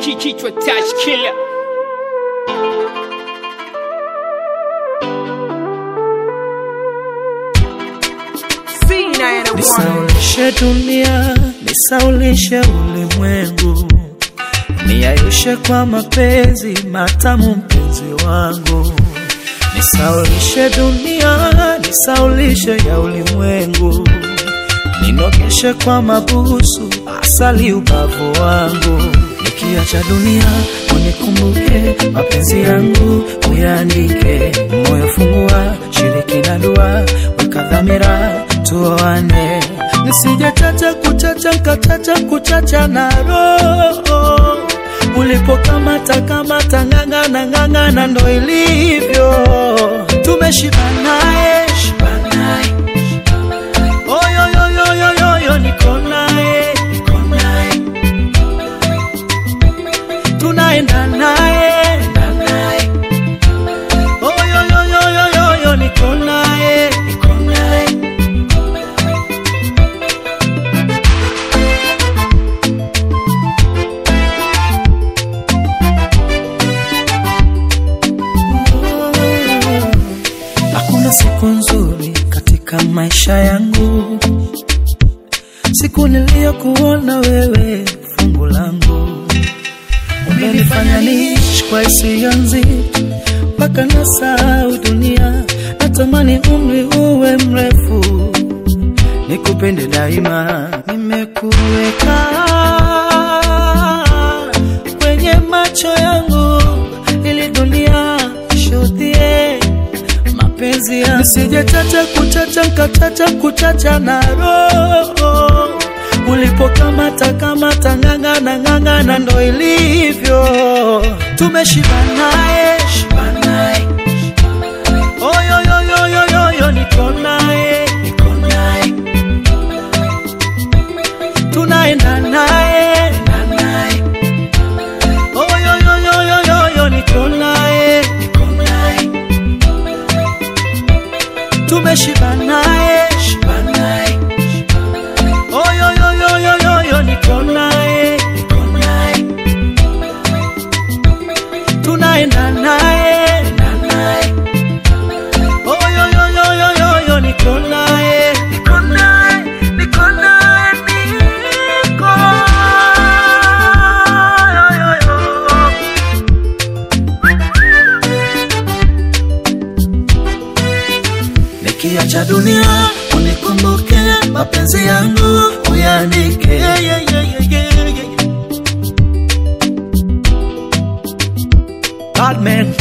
Kichwa Touch Killer. Nisaulishe dunia, nisaulishe ulimwengu, niayushe kwa mapenzi matamu mpenzi wangu. Nisaulishe dunia, nisaulishe ya ulimwengu, ninogeshe kwa mabusu asali ubavu wangu. Nikiacha dunia unikumbuke, mapenzi yangu uyaandike, moyo fungua, shiriki na dua, weka dhamira tuoane. Nisije chacha kuchacha na roho, ulipokamata kamata ngangana ndo ilivyo. Tumeshibanae oyo niko nae, tunaenda nae oyo niko nae. Hakuna siku nzuri katika maisha yangu, siku niliyokuona wewe fungu langu. Umenifanya niishi kwa hisia nzito mpaka nasahau dunia. Natamani umri uwe mrefu, nikupende daima. Nimekuweka kwenye macho yangu ili dunia ishuhudie mapenzi yangu. Nisije chacha kuchacha na roho, ulipokamata kamata ngangana ndo ilivyo. Tumeshibanae oyo niko nae, tunaenda nae oyo niko nae. Tumeshibanae oyo niko nae, tunaenda nae oyo niko nae. Nikiacha dunia unikumbuke, mapenzi yangu uyaandike. Bad man.